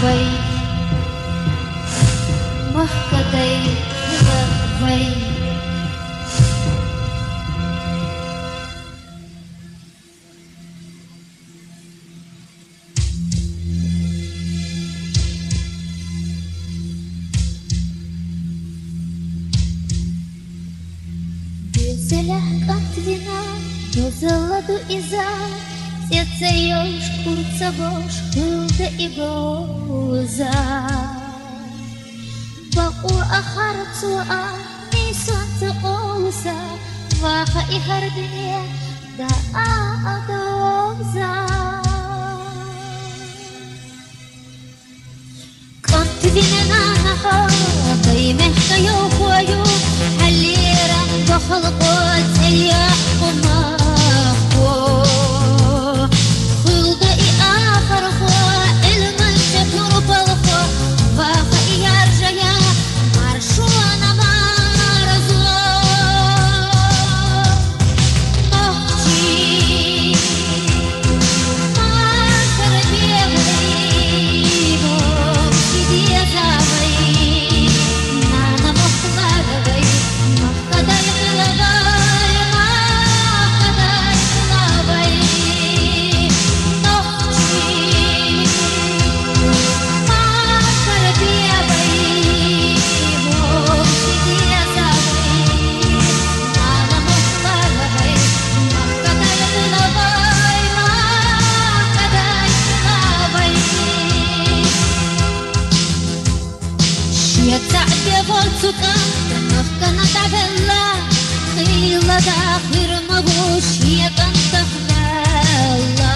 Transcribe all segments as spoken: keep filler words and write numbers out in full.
vai mahkadai vai Безелях от вина, до золоту иза, сердце ёж, курца бош, хылда и гоза. Баур ахар цуа, ми солнце олса, ваха и хардне, да адоза. От вина наха, да и мягко ёхую, халира بخلقات الياح وماخو خلق اي اخر خو المنشف نربل خو فاخ يرجع يا مرشونا مرزو مخجي ماخر بيغي مخجي دي زابي نانا مخلق voltsuka nokana tabella khila dakhir mabush yetan takhla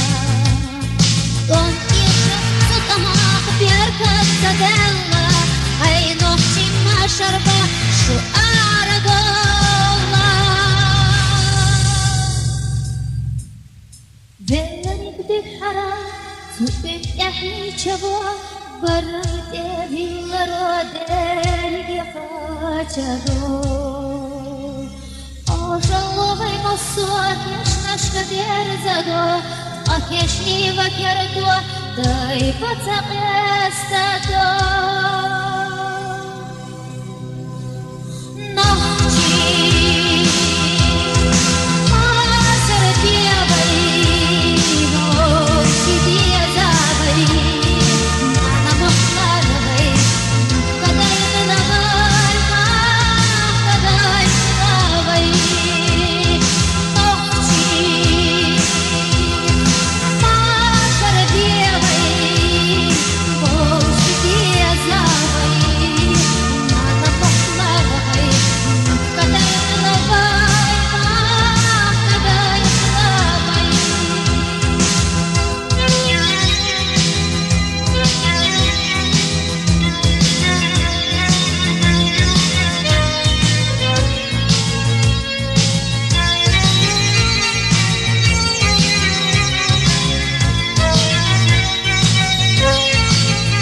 on isha sutama khbirka tadella hay nohti ma sharba shu aragolla vellanik bihara su'ib yahni chabwa برد بالرودل يخاجدو أجلوغي مصوات يشنش كدير زدو أكيشني وكردو دايبا تقيستدو نهجي ماسر بيابي نوشي بيزابي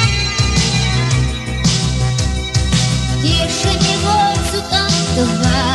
Goodbye.